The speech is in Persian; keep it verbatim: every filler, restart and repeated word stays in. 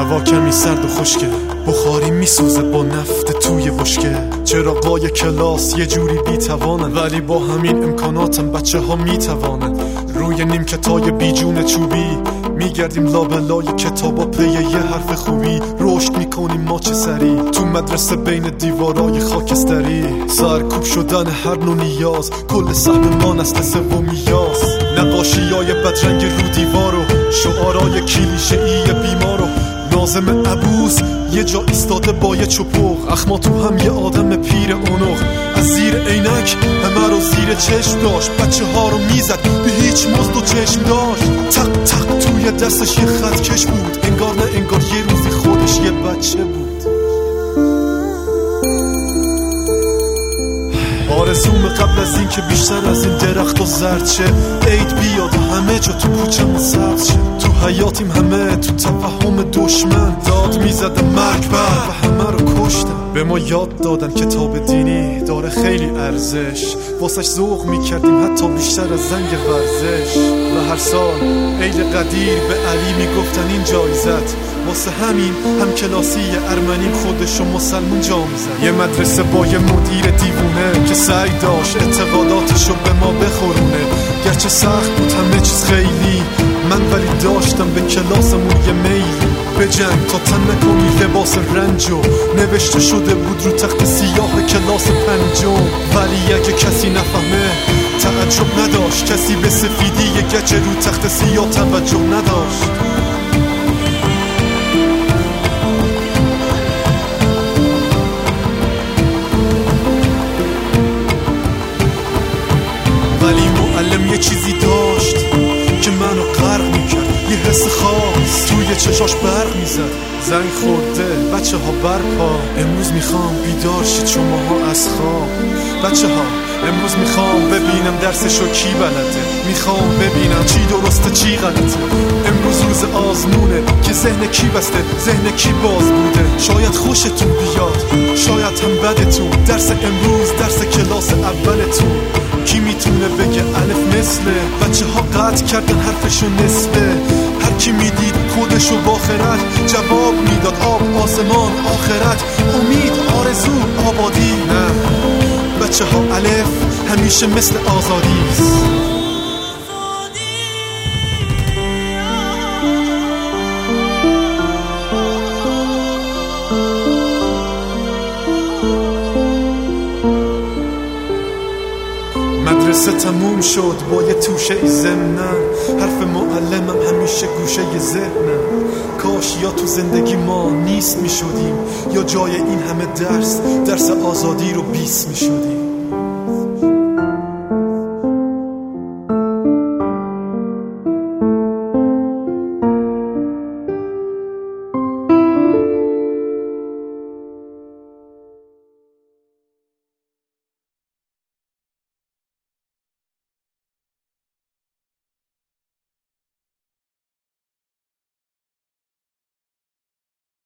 هوا کمی سرد و خشکه، بخاری میسوزه با نفت توی بشکه. چراغای کلاس یه جوری بیتوانن، ولی با همین امکاناتم بچه ها میتوانن. روی نیمکتای بیجون چوبی میگردیم لابلای کتابا پی یه حرف خوبی. رشد میکنیم ما چه سری تو مدرسه بین دیوارای خاکستری. سرکوب شدن هر نوع نیاز، کل سهم ما نسل سومیاست. نقاشیای بدرنگ رو دیوارو، شعارای کلیشه‌ای بیمارو. ناظم عبوس یه جا ایستاده با یه چپق، اخما تو هم یه آدم پیر اونق. از زیر عینک همه رو زیر چشم داشت، بچه ها رو میزد به هیچ مزد و چشم داشت. تق تق توی دستش یه خط کش بود، انگار نه انگار یه روزی خودش یه بچه بود. آرزوم قبل از این که بیشتر از این درخت و زرد شه، عید بیاد و همه جا تو کوچه ما سبز شه. تو حیاتیم همه تو تفهم دشمن، داد میزده مرگ بر و همه رو کشتن. به ما یاد دادن کتاب دینی داره خیلی ارزش، واسش ذوق میکردیم حتی بیشتر از زنگ ورزش. و هر سال عید قدیر به علی میگفتن این جایزت، واسه همین هم کلاسی ارمنیم خودشو مسلمون جا میزن. یه مدرسه با یه مدیر دیوونه که سعی داشت اعتقاداتشو به ما بخورونه. گرچه سخت بود همه چیز خیلی، من ولی داشتم به کلاسمون یه میلی. به جنگ تا تن نکنی لباس رنجو، نوشته شده بود رو تخت سیاه کلاس پنجم. ولی اگه کسی نفهمه تعجب نداشت، کسی به سفیدی یه گچه رو تخت سیاه توجه نداشت. ولی معلم یه چیزی داشت که منو غرق میکرد، یه حس خاص توی چشاش برق میزد. زنگ خورده بچه ها برپا، امروز میخوام بیدار شید شماها از خواب. بچه ها امروز میخوام ببینم درسشو کی بلده، میخوام ببینم چی درسته چی غلطه. امروز روز آزمونه که ذهن کی بسته ذهن کی باز بوده. شاید خوشتون بیاد شاید هم بدتون، درس امروز درس کلاس اولتون. کی میتونه بگه الف مثله، بچه ها قطع کردن حرفشو نصفه. هر کی میدید خودشو با خرد جواب میداد، آب آسمان آخرت امید آرزو آبادی. نه بچه ها الف همیشه مثل آزادیست. مدرسه تموم شد با یه توشه ای ضمنن، حرف معلمم همیشه گوشه ی ذهنم. کاش یا تو زندگی ما نیست می شدیم، یا جای این همه درس درس آزادی رو بیست می شدیم.